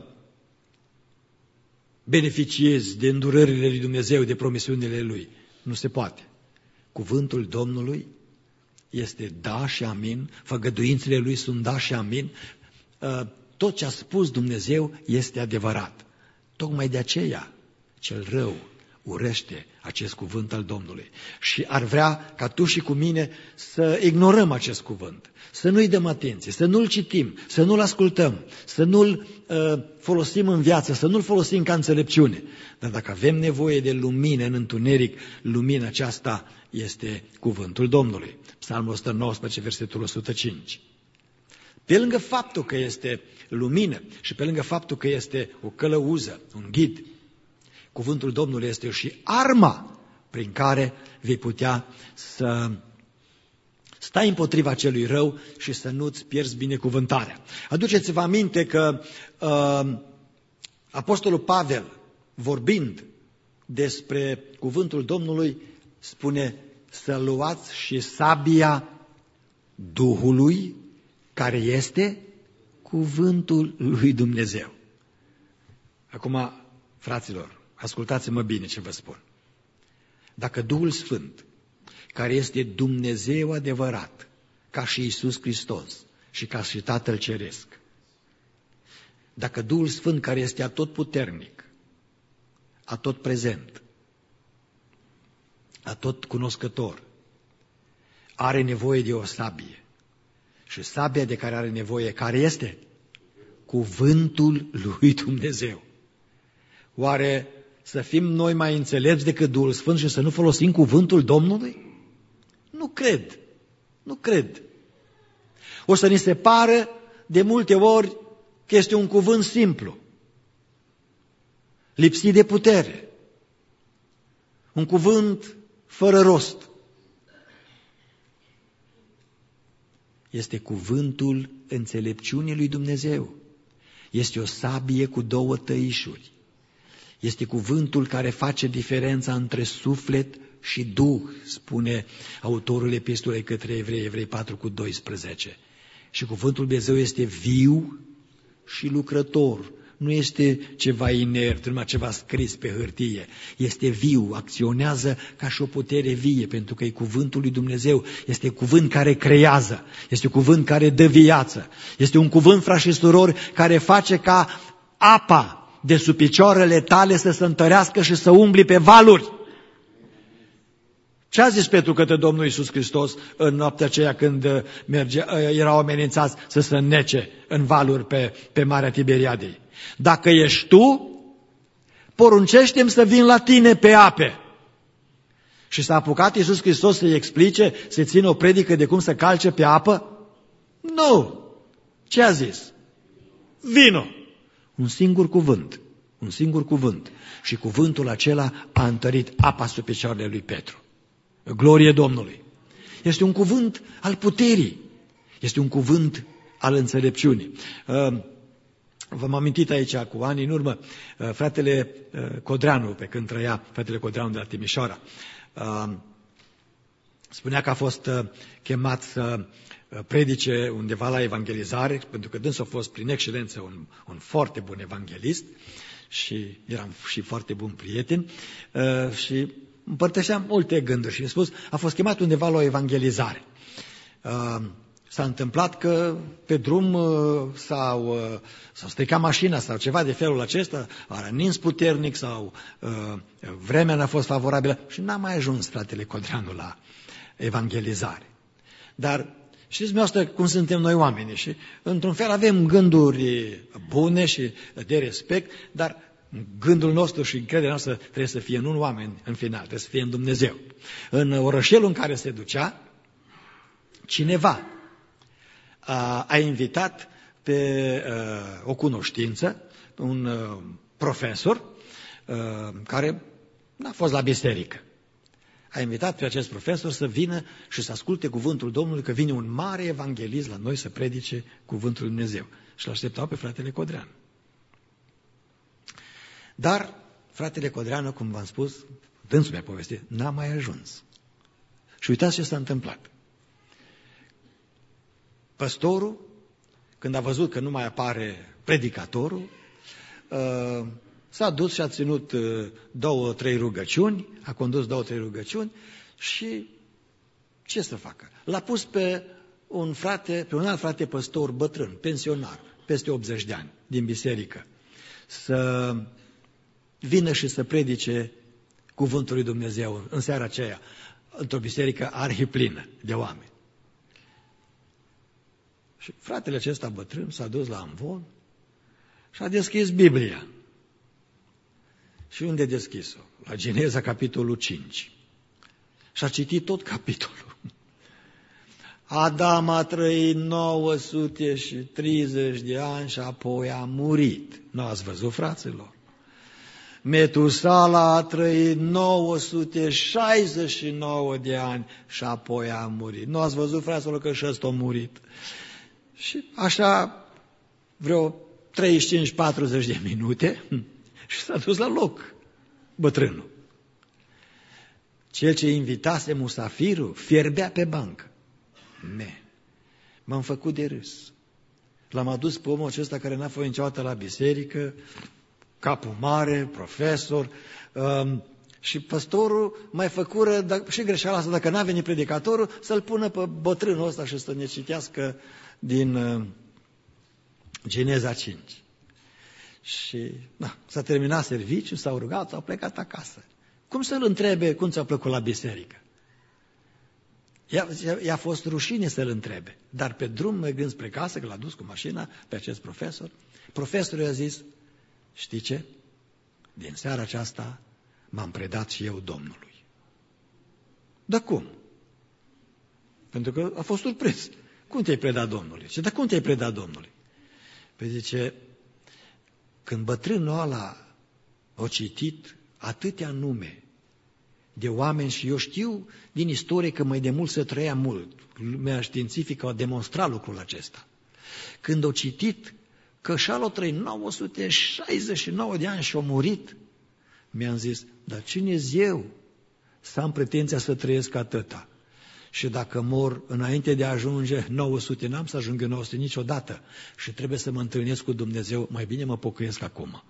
beneficiezi de îndurările lui Dumnezeu, de promisiunile Lui. Nu se poate. Cuvântul Domnului este da și amin, făgăduințele Lui sunt da și amin. Tot ce a spus Dumnezeu este adevărat. Tocmai de aceea cel rău urăște acest cuvânt al Domnului și ar vrea ca tu și cu mine să ignorăm acest cuvânt, să nu-i dăm atenție, să nu-l citim, să nu-l ascultăm, să nu-l folosim în viață, să nu-l folosim ca înțelepciune. Dar dacă avem nevoie de lumină în întuneric, lumina aceasta este cuvântul Domnului. Psalmul 119, versetul 105. Pe lângă faptul că este lumină și pe lângă faptul că este o călăuză, un ghid, cuvântul Domnului este și arma prin care vei putea să stai împotriva celui rău și să nu-ți pierzi binecuvântarea. Aduceți-vă aminte că Apostolul Pavel, vorbind despre cuvântul Domnului, spune să luați și sabia Duhului, care este cuvântul lui Dumnezeu. Acum, fraților, ascultați-mă bine ce vă spun. Dacă Duhul Sfânt, care este Dumnezeu adevărat, ca și Iisus Hristos și ca și Tatăl Ceresc, dacă Duhul Sfânt, care este atotputernic, atotprezent, atotcunoscător, are nevoie de o sabie, și sabia de care are nevoie, care este? Cuvântul lui Dumnezeu. Oare să fim noi mai înțelepți decât Duhul Sfânt și să nu folosim cuvântul Domnului? Nu cred. Nu cred. O să ni se pară de multe ori că este un cuvânt simplu, lipsit de putere, un cuvânt fără rost. Este cuvântul înțelepciunii lui Dumnezeu. Este o sabie cu două tăișuri. Este cuvântul care face diferența între suflet și duh, spune autorul epistolei către Evrei, Evrei 4:12. Și cuvântul lui Dumnezeu este viu și lucrător. Nu este ceva inert, numai ceva scris pe hârtie. Este viu, acționează ca și o putere vie, pentru că e cuvântul lui Dumnezeu. Este cuvânt care creează, este cuvânt care dă viață. Este un cuvânt, frați și surori, care face ca apa de sub picioarele tale să se întărească și să umbli pe valuri. Ce a zis Petru către Domnul Iisus Hristos în noaptea aceea când erau amenințați să se înnece în valuri pe Marea Tiberiadei? Dacă ești tu, poruncește-mi să vin la tine pe ape. Și s-a apucat Iisus Hristos să-i explice, să-i țină o predică de cum să calce pe apă? Nu! Ce a zis? Vino! Un singur cuvânt. Un singur cuvânt. Și cuvântul acela a întărit apa sub picioarele lui Petru. Glorie Domnului! Este un cuvânt al puterii. Este un cuvânt al înțelepciunii. V-am amintit aici cu ani în urmă, fratele Codreanu, pe când trăia fratele Codreanu de la Timișoara, spunea că a fost chemat să predice undeva la evangelizare, pentru că dânsul a fost prin excelență un foarte bun evanghelist și eram și foarte bun prieten și împărtășeam multe gânduri și mi-a spus, a fost chemat undeva la o evangelizare. S-a întâmplat că pe drum s-a stricat mașina sau ceva de felul acesta, a nins puternic sau vremea n-a fost favorabilă și n-a mai ajuns fratele Codreanu la evangelizare. Dar știți dumneavoastră cum suntem noi oamenii și într-un fel avem gânduri bune și de respect, dar gândul nostru și încrederea noastră trebuie să fie nu în oameni în final, trebuie să fie în Dumnezeu. În orășelul în care se ducea, cineva a invitat pe o cunoștință, un profesor care n-a fost la biserică. A invitat pe acest profesor să vină și să asculte cuvântul Domnului, că vine un mare evanghelist la noi să predice cuvântul lui Dumnezeu. Și l-așteptau pe fratele Codreanu. Dar fratele Codreanu, cum v-am spus, dânsul mi-a povestit, n-a mai ajuns. Și uitați ce s-a întâmplat. Păstorul, când a văzut că nu mai apare predicatorul, s-a dus și a ținut 2-3 rugăciuni, a condus 2-3 rugăciuni și ce să facă? L-a pus pe un alt frate păstor bătrân, pensionar, peste 80 de ani, din biserică, să vină și să predice cuvântul lui Dumnezeu în seara aceea, într-o biserică arhiplină de oameni. Și fratele acesta bătrân s-a dus la amvon și a deschis Biblia. Și unde a deschis-o? La Geneza, capitolul 5. Și a citit tot capitolul. Adam a trăit 930 de ani și apoi a murit. Nu ați văzut, fraților? Metusala a trăit 969 de ani și apoi a murit. Nu ați văzut, fraților, că și ăsta a murit? Și așa vreo 35-40 de minute și s-a dus la loc bătrânul. Cel ce invitase musafirul fierbea pe bancă. M-am făcut de râs. L-am adus pe omul acesta care n-a fost niciodată la biserică, capul mare, profesor, și păstorul mai făcură și greșeala asta, dacă n-a venit predicatorul, să-l pună pe bătrânul ăsta și să ne citească din Geneza 5. Și s-a terminat serviciul, s-au rugat, s-au plecat acasă. Cum să-l întrebe cum ți-a plăcut la biserică? I-a fost rușine să-l întrebe. Dar pe drum, mergând spre casă, că l-a dus cu mașina pe acest profesor, profesorul i-a zis, știi ce? Din seara aceasta m-am predat și eu Domnului. Dar cum? Pentru că a fost surprins. Cum te-ai predat Domnului? Și dar cum te-ai predat Domnului? Păi zice, când bătrânul ăla a citit atâtea nume de oameni și eu știu din istorie că mai de mult se trăia mult. Lumea științifică a demonstrat lucrul acesta. Când a citit că și-a trăit 969 de ani și a murit, mi-am zis, dar cine-s eu să am pretenția să trăiesc atâta? Și dacă mor înainte de a ajunge 900, n-am să ajung 900 niciodată și trebuie să mă întâlnesc cu Dumnezeu, mai bine mă pocăiesc acum.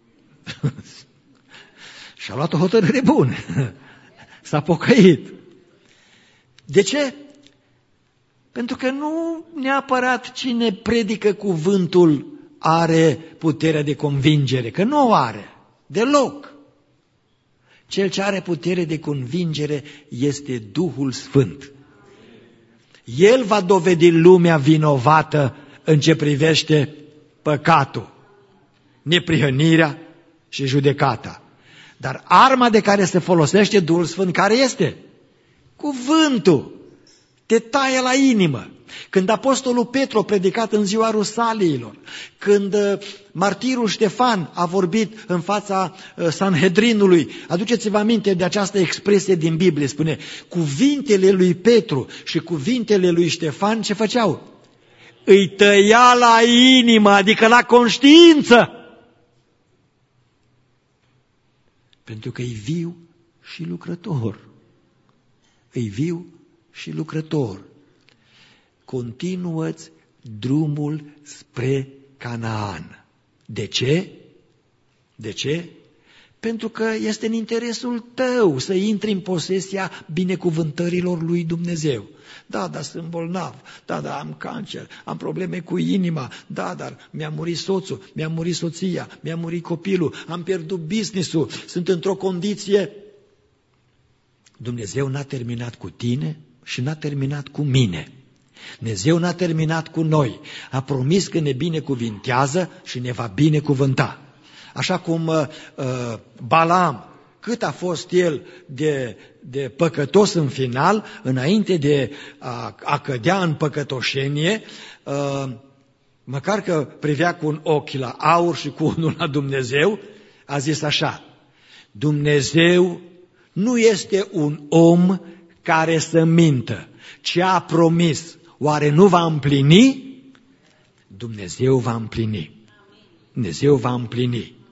Și a luat o hotărâre bună. S-a pocăit. De ce? Pentru că nu neapărat cine predică cuvântul are puterea de convingere, că nu o are, deloc. Cel ce are putere de convingere este Duhul Sfânt. El va dovedi lumea vinovată în ce privește păcatul, neprihănirea și judecata. Dar arma de care se folosește Duhul Sfânt, care este? Cuvântul. Te taie la inimă. Când apostolul Petru a predicat în ziua Rusaliilor, când martirul Ștefan a vorbit în fața Sanhedrinului, aduceți-vă aminte de această expresie din Biblie, spune, cuvintele lui Petru și cuvintele lui Ștefan ce făceau? Îi tăia la inimă, adică la conștiință. Pentru că e viu și lucrător. E viu și lucrător. Continuă-ți drumul spre Canaan. De ce? De ce? Pentru că este în interesul tău să intri în posesia binecuvântărilor lui Dumnezeu. Da, dar sunt bolnav, da, dar am cancer, am probleme cu inima, da, dar mi-a murit soțul, mi-a murit soția, mi-a murit copilul, am pierdut business-ul, sunt într-o condiție. Dumnezeu n-a terminat cu tine și n-a terminat cu mine. Dumnezeu n-a terminat cu noi. A promis că ne binecuvintează și ne va binecuvânta. Așa cum Balaam, cât a fost el de păcătos în final, înainte de a cădea în păcătoșenie, măcar că privea cu un ochi la aur și cu unul la Dumnezeu, a zis așa, Dumnezeu nu este un om care să mintă. Ce a promis, oare nu va împlini? Dumnezeu va împlini. Dumnezeu va împlini.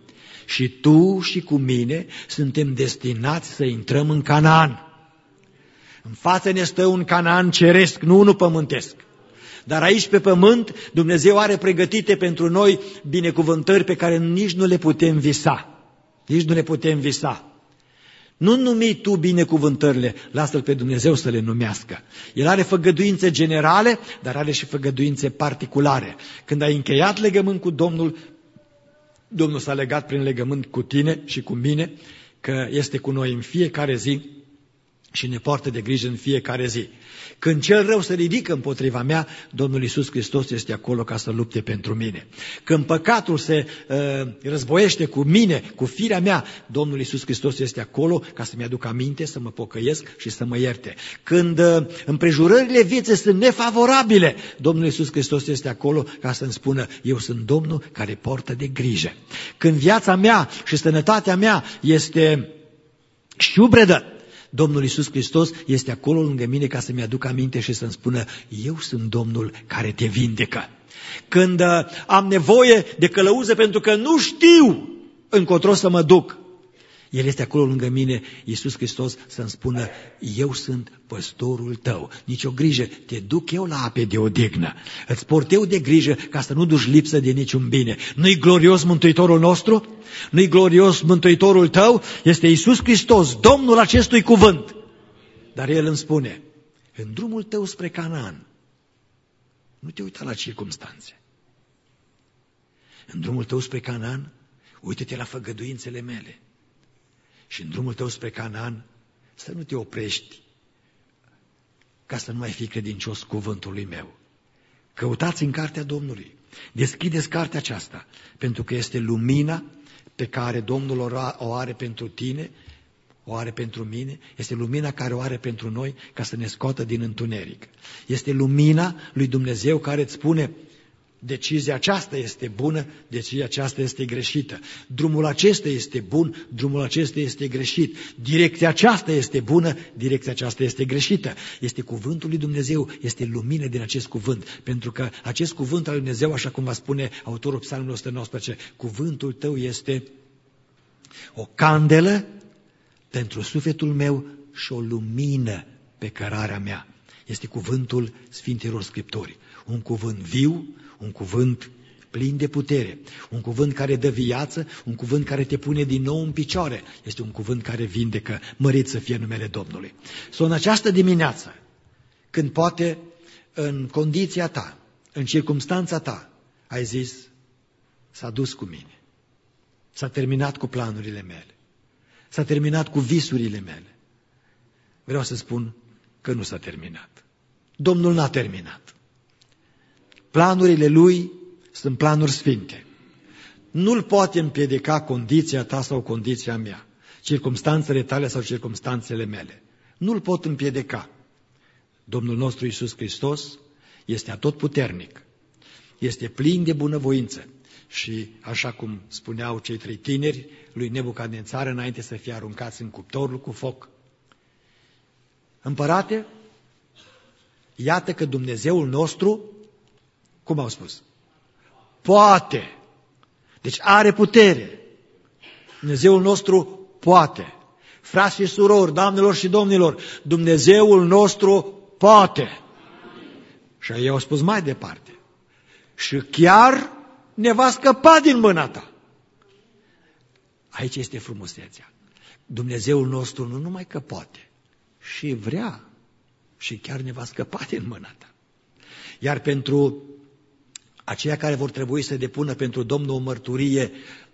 și tu și cu mine suntem destinați să intrăm în Canaan. În față ne stă un Canaan ceresc, nu unul pământesc. Dar aici pe pământ Dumnezeu are pregătite pentru noi binecuvântări pe care nici nu le putem visa. Nici nu le putem visa. Nu numi tu binecuvântările, lasă-L pe Dumnezeu să le numească. El are făgăduințe generale, dar are și făgăduințe particulare. Când ai încheiat legământ cu Domnul, Domnul s-a legat prin legământ cu tine și cu mine, că este cu noi în fiecare zi și ne poartă de grijă în fiecare zi. Când cel rău se ridică împotriva mea, Domnul Iisus Hristos este acolo ca să lupte pentru mine. Când păcatul se războiește cu mine, cu firea mea, Domnul Iisus Hristos este acolo ca să-mi aduc aminte, să mă pocăiesc și să mă ierte. Când împrejurările vieții sunt nefavorabile, Domnul Iisus Hristos este acolo ca să-mi spună, eu sunt Domnul care poartă de grijă. Când viața mea și sănătatea mea este șubredă, Domnul Iisus Hristos este acolo lângă mine ca să-mi aduc aminte și să-mi spună, eu sunt Domnul care te vindecă. Când am nevoie de călăuză pentru că nu știu încotro să mă duc, El este acolo lângă mine, Iisus Hristos, să-mi spună, eu sunt păstorul tău. Nici o grijă, te duc eu la ape de odihnă. Îți port eu de grijă ca să nu duci lipsă de niciun bine. Nu-i glorios Mântuitorul nostru? Nu-i glorios Mântuitorul tău? Este Iisus Hristos, Domnul acestui cuvânt. Dar El îmi spune, în drumul tău spre Canaan, nu te uita la circumstanțe. În drumul tău spre Canaan, uită-te la făgăduințele mele. Și în drumul tău spre Canaan, să nu te oprești ca să nu mai fii credincios cuvântului meu. Căutați în cartea Domnului. Deschideți cartea aceasta, pentru că este lumina pe care Domnul o are pentru tine, o are pentru mine, este lumina care o are pentru noi ca să ne scoată din întuneric. Este lumina lui Dumnezeu care îți spune, decizia aceasta este bună, decizia aceasta este greșită. Drumul acesta este bun, drumul acesta este greșit. Direcția aceasta este bună, direcția aceasta este greșită. Este cuvântul lui Dumnezeu, este lumină din acest cuvânt. Pentru că acest cuvânt al lui Dumnezeu, așa cum va spune autorul Psalmului 119, cuvântul tău este o candelă pentru sufletul meu și o lumină pe cărarea mea. Este cuvântul Sfintelor Scripturi. Un cuvânt viu, un cuvânt plin de putere, un cuvânt care dă viață, un cuvânt care te pune din nou în picioare. Este un cuvânt care vindecă, mărit să fie numele Domnului. În această dimineață, când poate în condiția ta, în circumstanța ta, ai zis, s-a dus cu mine, s-a terminat cu planurile mele, s-a terminat cu visurile mele. Vreau să spun că nu s-a terminat. Domnul n-a terminat. Planurile Lui sunt planuri sfinte. Nu-L poate împiedica condiția ta sau condiția mea, circumstanțele tale sau circumstanțele mele. Nu-L pot împiedica. Domnul nostru Iisus Hristos este atotputernic, este plin de bunăvoință și, așa cum spuneau cei 3 tineri lui Nebucadnețar înainte să fie aruncați în cuptorul cu foc, împărate, iată că Dumnezeul nostru, cum au spus? Poate. Deci are putere. Dumnezeul nostru poate. Frați și surori, doamnelor și domnilor, Dumnezeul nostru poate. Și ei au spus mai departe. Și chiar ne va scăpa din mâna ta. Aici este frumusețea. Dumnezeul nostru nu numai că poate, și vrea, și chiar ne va scăpa din mâna ta. Iar pentru aceia care vor trebui să depună pentru Domnul o mărturie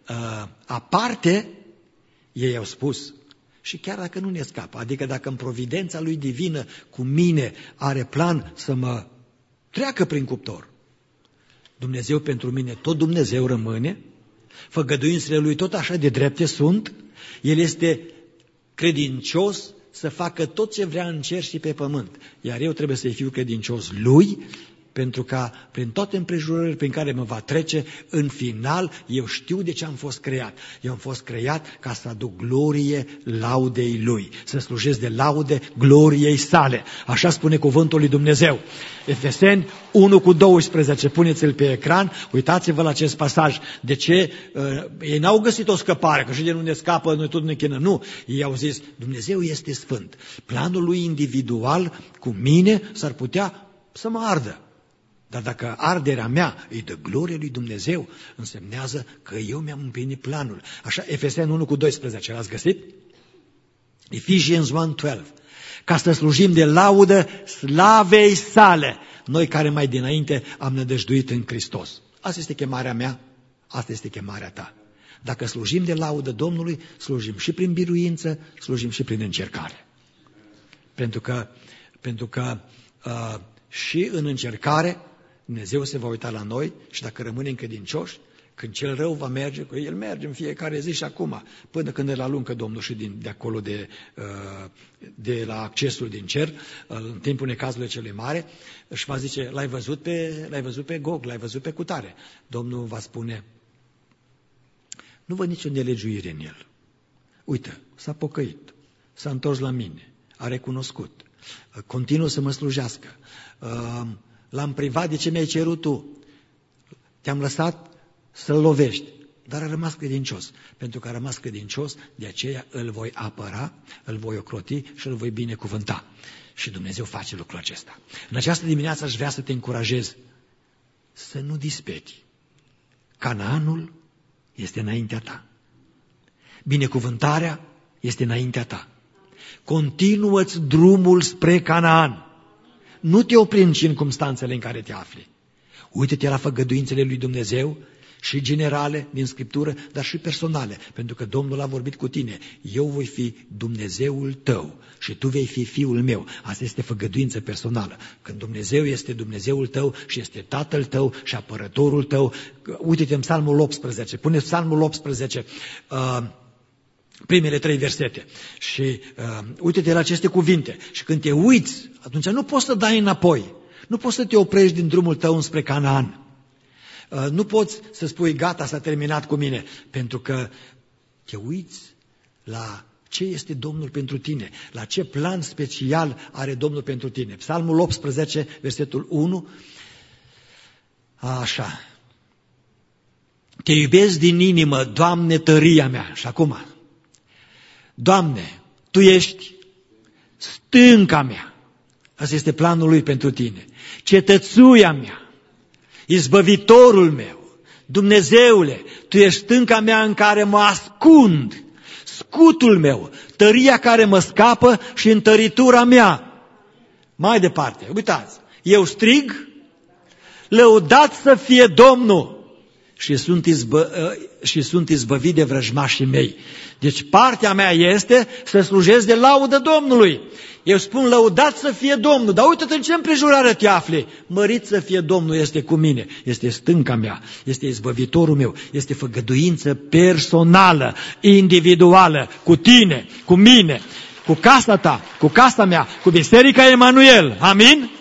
aparte, ei au spus, și chiar dacă nu ne scapă, adică dacă în providența Lui divină cu mine are plan să mă treacă prin cuptor, Dumnezeu pentru mine tot Dumnezeu rămâne, făgăduințele Lui tot așa de drepte sunt, El este credincios să facă tot ce vrea în cer și pe pământ, iar eu trebuie să-i fiu credincios Lui, pentru ca prin toate împrejurările prin care mă va trece, în final eu știu de ce am fost creat. Eu am fost creat ca să aduc glorie laudei Lui, să slujesc de laude gloriei sale. Așa spune cuvântul lui Dumnezeu. Efeseni 1:12, puneți-l pe ecran, uitați-vă la acest pasaj. De ce? Ei n-au găsit o scăpare, că și de nu ne scapă, noi tot ne chină. Nu, ei au zis, Dumnezeu este sfânt. Planul Lui individual cu mine s-ar putea să mă ardă. Dar dacă arderea mea îi dă glorie lui Dumnezeu, însemnează că eu mi-am împlinit planul. Așa, Efeseni 1:12, l-ați găsit? Ephesians 1:12. Ca să slujim de laudă slavei sale, noi care mai dinainte am nădăjduit în Hristos. Asta este chemarea mea, asta este chemarea ta. Dacă slujim de laudă Domnului, slujim și prin biruință, slujim și prin încercare. Pentru că și în încercare Dumnezeu se va uita la noi și dacă rămânem credincioși, când cel rău va merge, că el merge în fiecare zi și acum, până când îl aluncă Domnul și de acolo de la accesul din cer, în timpul necazului cele mare, își va zice, l-ai văzut pe Gog, l-ai văzut pe cutare. Domnul va spune, nu văd nicio nelegiuire în el. Uite, s-a pocăit, s-a întors la mine, a recunoscut, continuă să mă slujească, l-am privat de ce mi-ai cerut tu, te-am lăsat să-l lovești, dar a rămas credincios. Pentru că a rămas credincios, de aceea îl voi apăra, îl voi ocroti și îl voi binecuvânta. Și Dumnezeu face lucrul acesta. În această dimineață aș vrea să te încurajez să nu disperi. Canaanul este înaintea ta. Binecuvântarea este înaintea ta. Continuă-ți drumul spre Canaan. Nu te opri în circumstanțele în care te afli. Uită-te la făgăduințele lui Dumnezeu, și generale din Scriptură, dar și personale, pentru că Domnul a vorbit cu tine. Eu voi fi Dumnezeul tău și tu vei fi fiul meu. Asta este făgăduință personală. Când Dumnezeu este Dumnezeul tău și este Tatăl tău și apărătorul tău, uite-te în Psalmul 18, pune Psalmul 18, primele 3 versete și uite-te la aceste cuvinte și când te uiți, atunci nu poți să dai înapoi, nu poți să te oprești din drumul tău înspre Canaan. Nu poți să spui, gata, s-a terminat cu mine, pentru că te uiți la ce este Domnul pentru tine, la ce plan special are Domnul pentru tine. Psalmul 18, versetul 1, așa. Te iubesc din inimă, Doamne, tăria mea. Și acum, Doamne, Tu ești stânca mea. Asta este planul Lui pentru tine. Cetățuia mea. Izbăvitorul meu, Dumnezeule, Tu ești stânca mea în care mă ascund, scutul meu, tăria care mă scapă și întăritura mea. Mai departe, uitați, eu strig, lăudat să fie Domnul și sunt izbăvit de vrăjmașii mei. Deci partea mea este să slujesc de laudă Domnului. Eu spun, lăudat să fie Domnul, dar uite-te în ce împrejurare te afli. Mărit să fie Domnul, este cu mine, este stânca mea, este izbăvitorul meu, este făgăduință personală, individuală, cu tine, cu mine, cu casa ta, cu casa mea, cu Biserica Emanuel. Amin?